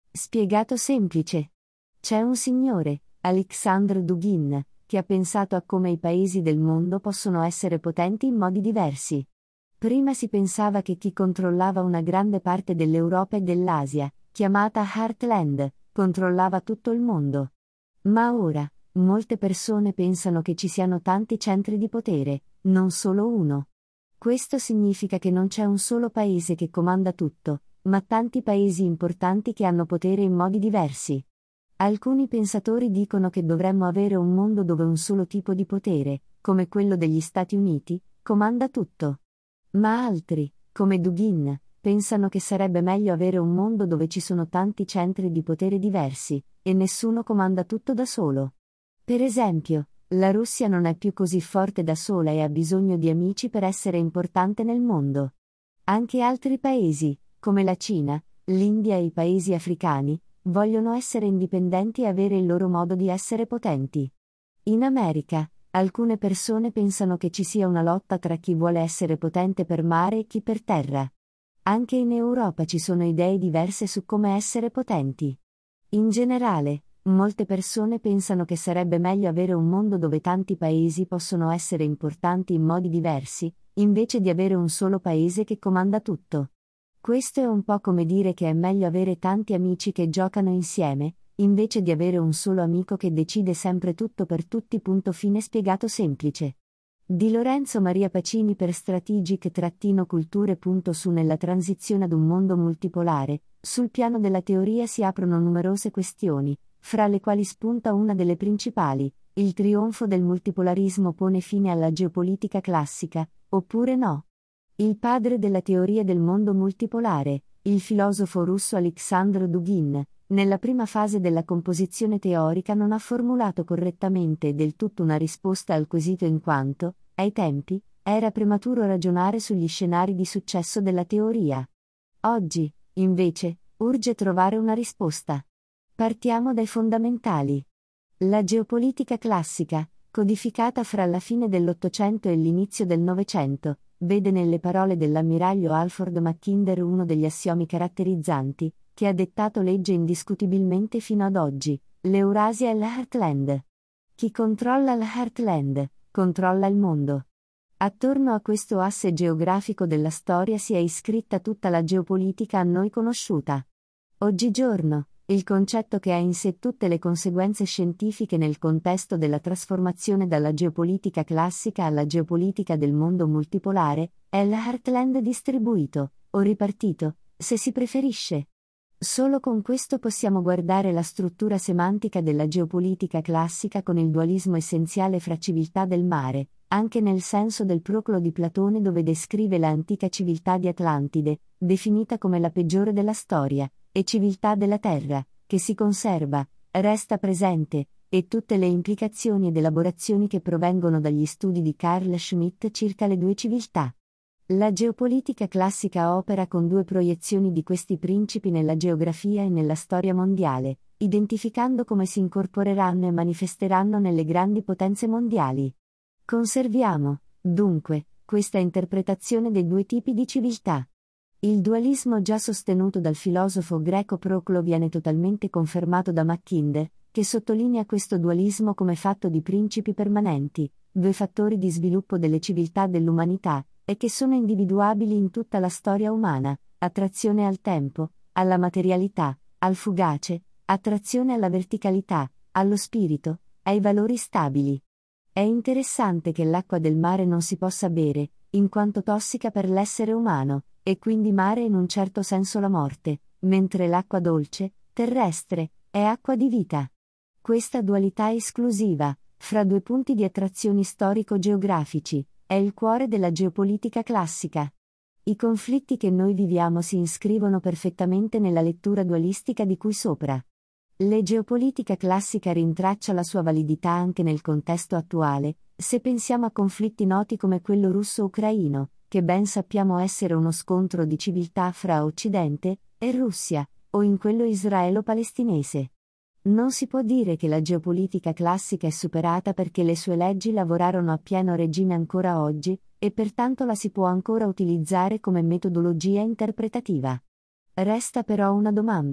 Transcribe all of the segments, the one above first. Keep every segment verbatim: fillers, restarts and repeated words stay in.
Spiegato semplice. C'è un signore, Alexandre Dugin, che ha pensato a come i paesi del mondo possono essere potenti in modi diversi. Prima si pensava che chi controllava una grande parte dell'Europa e dell'Asia, chiamata Heartland, controllava tutto il mondo. Ma ora, molte persone pensano che ci siano tanti centri di potere, non solo uno. Questo significa che non c'è un solo paese che comanda tutto, ma tanti paesi importanti che hanno potere in modi diversi. Alcuni pensatori dicono che dovremmo avere un mondo dove un solo tipo di potere, come quello degli Stati Uniti, comanda tutto. Ma altri, come Dugin, pensano che sarebbe meglio avere un mondo dove ci sono tanti centri di potere diversi, e nessuno comanda tutto da solo. Per esempio, la Russia non è più così forte da sola e ha bisogno di amici per essere importante nel mondo. Anche altri paesi, come la Cina, l'India e i paesi africani, vogliono essere indipendenti e avere il loro modo di essere potenti. In America, alcune persone pensano che ci sia una lotta tra chi vuole essere potente per mare e chi per terra. Anche in Europa ci sono idee diverse su come essere potenti. In generale, molte persone pensano che sarebbe meglio avere un mondo dove tanti paesi possono essere importanti in modi diversi, invece di avere un solo paese che comanda tutto. Questo è un po' come dire che è meglio avere tanti amici che giocano insieme, invece di avere un solo amico che decide sempre tutto per tutti. Punto fine spiegato semplice. Di Lorenzo Maria Pacini per Strategic-Culture. Su Nella transizione ad un mondo multipolare, sul piano della teoria si aprono numerose questioni, fra le quali spunta una delle principali: il trionfo del multipolarismo pone fine alla geopolitica classica, oppure no? Il padre della teoria del mondo multipolare, il filosofo russo Alexandr Dugin, nella prima fase della composizione teorica non ha formulato correttamente del tutto una risposta al quesito in quanto, ai tempi, era prematuro ragionare sugli scenari di successo della teoria. Oggi, invece, urge trovare una risposta. Partiamo dai fondamentali. La geopolitica classica, codificata fra la fine dell'Ottocento e l'inizio del Novecento, vede nelle parole dell'ammiraglio Alfred Mackinder uno degli assiomi caratterizzanti, che ha dettato legge indiscutibilmente fino ad oggi: l'Eurasia è l'Heartland. Chi controlla l'Heartland, controlla il mondo. Attorno a questo asse geografico della storia si è iscritta tutta la geopolitica a noi conosciuta. Oggigiorno, il concetto che ha in sé tutte le conseguenze scientifiche nel contesto della trasformazione dalla geopolitica classica alla geopolitica del mondo multipolare, è l'Heartland distribuito, o ripartito, se si preferisce. Solo con questo possiamo guardare la struttura semantica della geopolitica classica con il dualismo essenziale fra civiltà del mare, anche nel senso del Proclo di Platone, dove descrive l'antica civiltà di Atlantide, definita come la peggiore della storia, e civiltà della terra, che si conserva, resta presente, e tutte le implicazioni ed elaborazioni che provengono dagli studi di Carl Schmitt circa le due civiltà. La geopolitica classica opera con due proiezioni di questi principi nella geografia e nella storia mondiale, identificando come si incorporeranno e manifesteranno nelle grandi potenze mondiali. Conserviamo, dunque, questa interpretazione dei due tipi di civiltà. Il dualismo già sostenuto dal filosofo greco Proclo viene totalmente confermato da Mackinder, che sottolinea questo dualismo come fatto di principi permanenti, due fattori di sviluppo delle civiltà dell'umanità, e che sono individuabili in tutta la storia umana: attrazione al tempo, alla materialità, al fugace, attrazione alla verticalità, allo spirito, ai valori stabili. È interessante che l'acqua del mare non si possa bere, in quanto tossica per l'essere umano, e quindi mare in un certo senso la morte, mentre l'acqua dolce, terrestre, è acqua di vita. Questa dualità esclusiva, fra due punti di attrazione storico-geografici, è il cuore della geopolitica classica. I conflitti che noi viviamo si iscrivono perfettamente nella lettura dualistica di cui sopra. La geopolitica classica rintraccia la sua validità anche nel contesto attuale, se pensiamo a conflitti noti come quello russo-ucraino, che ben sappiamo essere uno scontro di civiltà fra Occidente e Russia, o in quello israelo-palestinese. Non si può dire che la geopolitica classica è superata perché le sue leggi lavorarono a pieno regime ancora oggi, e pertanto la si può ancora utilizzare come metodologia interpretativa. Resta però una domanda: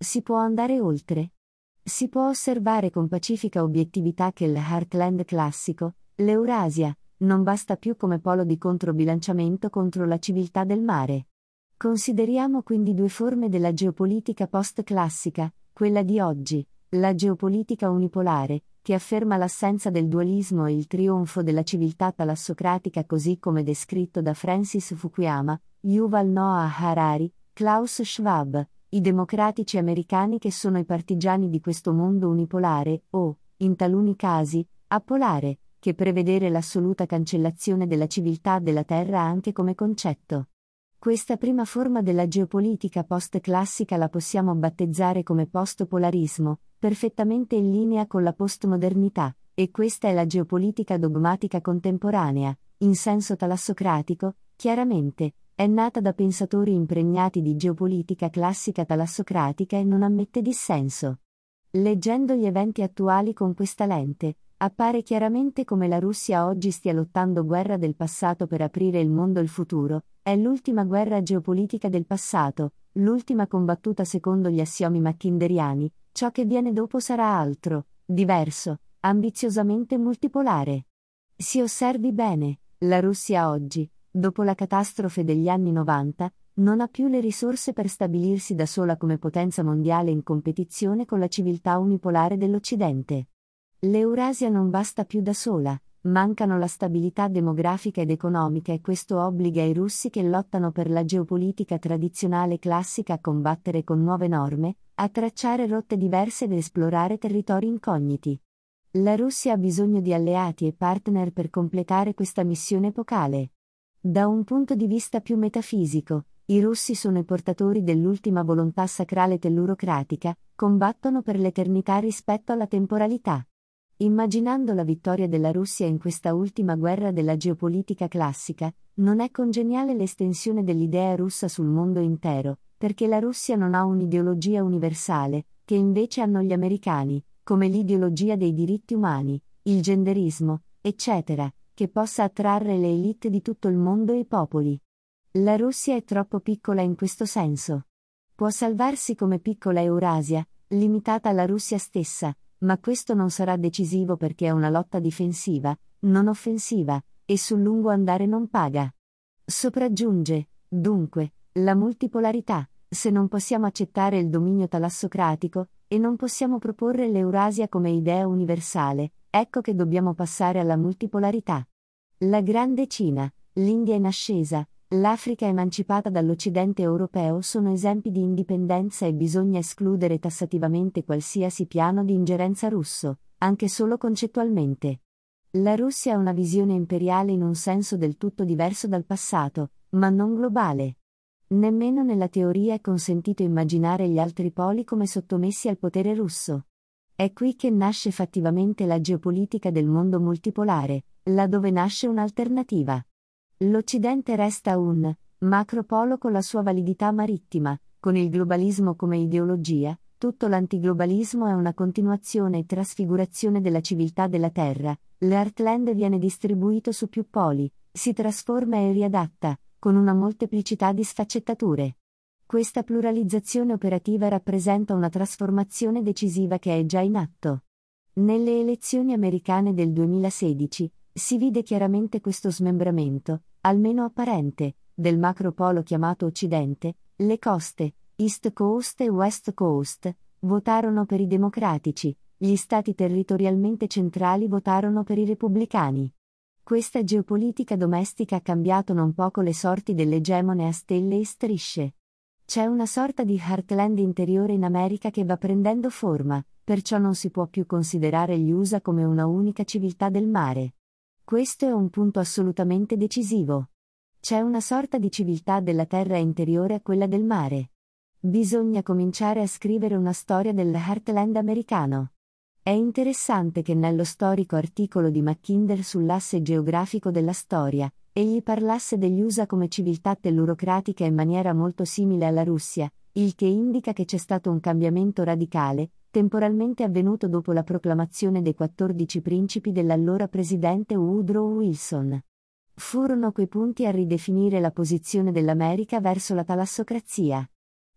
Si può andare oltre? Si può osservare con pacifica obiettività che il Heartland classico, l'Eurasia, non basta più come polo di controbilanciamento contro la civiltà del mare. Consideriamo quindi due forme della geopolitica post-classica, quella di oggi, la geopolitica unipolare, che afferma l'assenza del dualismo e il trionfo della civiltà talassocratica così come descritto da Francis Fukuyama, Yuval Noah Harari, Klaus Schwab, i democratici americani che sono i partigiani di questo mondo unipolare, o, in taluni casi, apolare, che prevedere l'assoluta cancellazione della civiltà della Terra anche come concetto. Questa prima forma della geopolitica post-classica la possiamo battezzare come post-polarismo, perfettamente in linea con la postmodernità, e questa è la geopolitica dogmatica contemporanea, in senso talassocratico, chiaramente, è nata da pensatori impregnati di geopolitica classica talassocratica e non ammette dissenso. Leggendo gli eventi attuali con questa lente, appare chiaramente come la Russia oggi stia lottando guerra del passato per aprire il mondo al futuro, è l'ultima guerra geopolitica del passato, l'ultima combattuta secondo gli assiomi macchinderiani, ciò che viene dopo sarà altro, diverso, ambiziosamente multipolare. Si osservi bene, la Russia oggi, dopo la catastrofe degli anni novanta, non ha più le risorse per stabilirsi da sola come potenza mondiale in competizione con la civiltà unipolare dell'Occidente. L'Eurasia non basta più da sola, mancano la stabilità demografica ed economica e questo obbliga i russi che lottano per la geopolitica tradizionale classica a combattere con nuove norme, a tracciare rotte diverse ed esplorare territori incogniti. La Russia ha bisogno di alleati e partner per completare questa missione epocale. Da un punto di vista più metafisico, i russi sono i portatori dell'ultima volontà sacrale tellurocratica, combattono per l'eternità rispetto alla temporalità. Immaginando la vittoria della Russia in questa ultima guerra della geopolitica classica, non è congeniale l'estensione dell'idea russa sul mondo intero, perché la Russia non ha un'ideologia universale, che invece hanno gli americani, come l'ideologia dei diritti umani, il genderismo, eccetera, che possa attrarre le elite di tutto il mondo e i popoli. La Russia è troppo piccola in questo senso. Può salvarsi come piccola Eurasia, limitata alla Russia stessa, ma questo non sarà decisivo perché è una lotta difensiva, non offensiva, e sul lungo andare non paga. Sopraggiunge, dunque, la multipolarità, se non possiamo accettare il dominio talassocratico, e non possiamo proporre l'Eurasia come idea universale, ecco che dobbiamo passare alla multipolarità. La grande Cina, l'India in ascesa, l'Africa emancipata dall'Occidente europeo sono esempi di indipendenza e bisogna escludere tassativamente qualsiasi piano di ingerenza russo, anche solo concettualmente. La Russia ha una visione imperiale in un senso del tutto diverso dal passato, ma non globale. Nemmeno nella teoria è consentito immaginare gli altri poli come sottomessi al potere russo. È qui che nasce fattivamente la geopolitica del mondo multipolare, laddove nasce un'alternativa. L'Occidente resta un macropolo con la sua validità marittima, con il globalismo come ideologia, tutto l'antiglobalismo è una continuazione e trasfigurazione della civiltà della Terra, l'Heartland viene distribuito su più poli, si trasforma e riadatta, con una molteplicità di sfaccettature. Questa pluralizzazione operativa rappresenta una trasformazione decisiva che è già in atto. Nelle elezioni americane del duemilasedici, si vide chiaramente questo smembramento, almeno apparente, del macropolo chiamato Occidente, le coste, East Coast e West Coast, votarono per i democratici, gli stati territorialmente centrali votarono per i repubblicani. Questa geopolitica domestica ha cambiato non poco le sorti dell'egemone a stelle e strisce. C'è una sorta di Heartland interiore in America che va prendendo forma, perciò non si può più considerare gli U S A come una unica civiltà del mare. Questo è un punto assolutamente decisivo. C'è una sorta di civiltà della terra interiore a quella del mare. Bisogna cominciare a scrivere una storia del Heartland americano. È interessante che nello storico articolo di Mackinder sull'asse geografico della storia, egli parlasse degli U S A come civiltà tellurocratica in maniera molto simile alla Russia, il che indica che c'è stato un cambiamento radicale, temporalmente avvenuto dopo la proclamazione dei quattordici principi dell'allora presidente Woodrow Wilson. Furono quei punti a ridefinire la posizione dell'America verso la talassocrazia.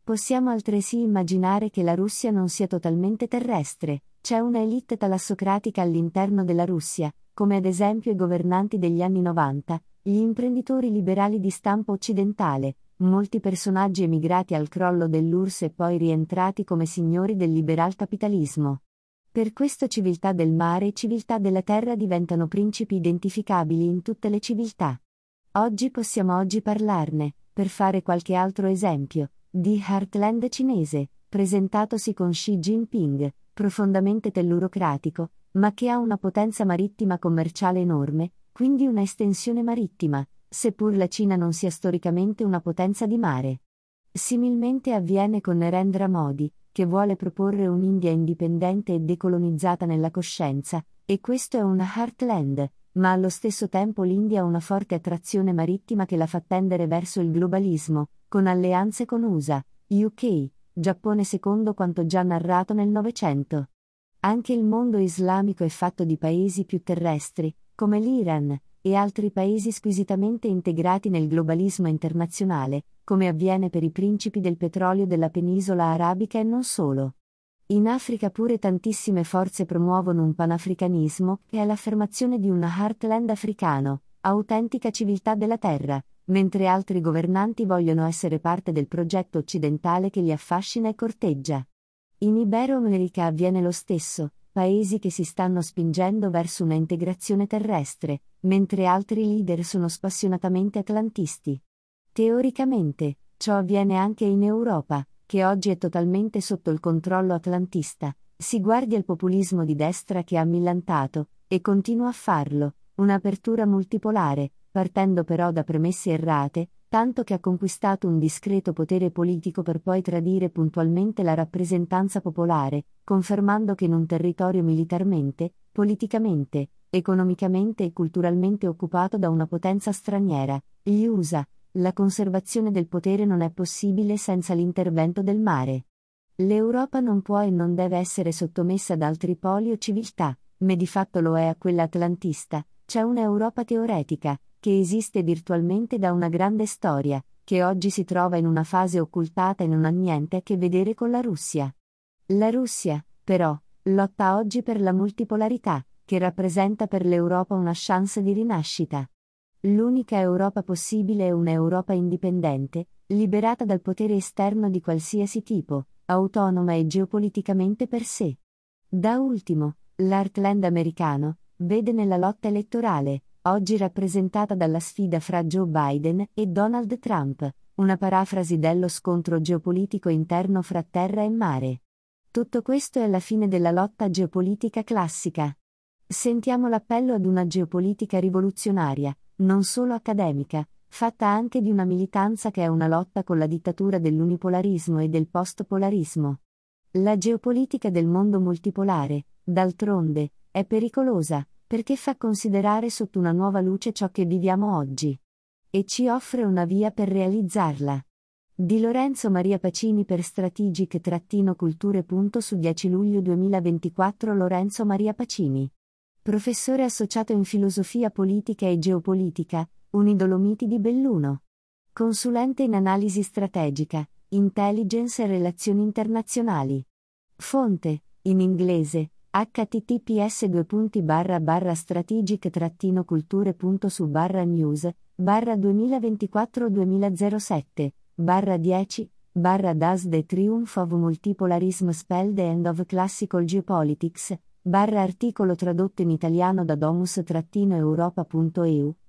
Possiamo altresì immaginare che la Russia non sia totalmente terrestre, c'è una elite talassocratica all'interno della Russia, come ad esempio i governanti degli anni novanta, gli imprenditori liberali di stampo occidentale, molti personaggi emigrati al crollo dell'U R S S e poi rientrati come signori del liberal capitalismo. Per questo civiltà del mare e civiltà della terra diventano principi identificabili in tutte le civiltà. Oggi possiamo oggi parlarne, per fare qualche altro esempio, di Heartland cinese, presentatosi con Xi Jinping, profondamente tellurocratico, ma che ha una potenza marittima commerciale enorme, quindi una estensione marittima, seppur la Cina non sia storicamente una potenza di mare. Similmente avviene con Narendra Modi, che vuole proporre un'India indipendente e decolonizzata nella coscienza, e questo è una Heartland, ma allo stesso tempo l'India ha una forte attrazione marittima che la fa tendere verso il globalismo, con alleanze con U S A, U K, Giappone secondo quanto già narrato nel Novecento. Anche il mondo islamico è fatto di paesi più terrestri, come l'Iran, e altri paesi squisitamente integrati nel globalismo internazionale, come avviene per i principi del petrolio della penisola arabica e non solo. In Africa pure tantissime forze promuovono un panafricanismo, che è l'affermazione di un heartland africano, autentica civiltà della terra, mentre altri governanti vogliono essere parte del progetto occidentale che li affascina e corteggia. In Ibero-America avviene lo stesso, paesi che si stanno spingendo verso una integrazione terrestre, mentre altri leader sono spassionatamente atlantisti. Teoricamente, ciò avviene anche in Europa, che oggi è totalmente sotto il controllo atlantista. Si guardi al populismo di destra che ha millantato, e continua a farlo, un'apertura multipolare, partendo però da premesse errate, tanto che ha conquistato un discreto potere politico per poi tradire puntualmente la rappresentanza popolare, confermando che in un territorio militarmente, politicamente, economicamente e culturalmente occupato da una potenza straniera, gli U S A, la conservazione del potere non è possibile senza l'intervento del mare. L'Europa non può e non deve essere sottomessa ad altri poli o civiltà, ma di fatto lo è a quella atlantista. C'è un'Europa teoretica, che esiste virtualmente da una grande storia, che oggi si trova in una fase occultata e non ha niente a che vedere con la Russia. La Russia, però, lotta oggi per la multipolarità, che rappresenta per l'Europa una chance di rinascita. L'unica Europa possibile è un'Europa indipendente, liberata dal potere esterno di qualsiasi tipo, autonoma e geopoliticamente per sé. Da ultimo, l'Heartland americano vede nella lotta elettorale, oggi rappresentata dalla sfida fra Joe Biden e Donald Trump, una parafrasi dello scontro geopolitico interno fra terra e mare. Tutto questo è la fine della lotta geopolitica classica. Sentiamo l'appello ad una geopolitica rivoluzionaria, non solo accademica, fatta anche di una militanza che è una lotta con la dittatura dell'unipolarismo e del postpolarismo. La geopolitica del mondo multipolare, d'altronde, è pericolosa, perché fa considerare sotto una nuova luce ciò che viviamo oggi. E ci offre una via per realizzarla. Di Lorenzo Maria Pacini per strategic-culture. Su dieci luglio duemilaventiquattro. Lorenzo Maria Pacini. Professore associato in filosofia politica e geopolitica, Unidolomiti di Belluno. Consulente in analisi strategica, intelligence e relazioni internazionali. Fonte, in inglese, h t t p s due punti barra barra strategic culture punto su barra news barra duemilaventiquattro duemilasette barra dieci barra Does the Triumph of Multipolarism Spell the End of Classical Geopolitics barra articolo tradotto in italiano da domus-europa punto e u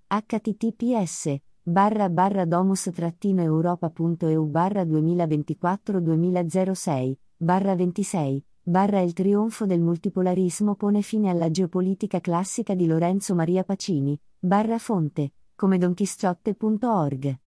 https barra barra domus-europa punto e u barra duemilaventiquattro duemilasei barra ventisei barra Il trionfo del multipolarismo pone fine alla geopolitica classica di Lorenzo Maria Pacini, barra fonte, come donchisciotte punto org.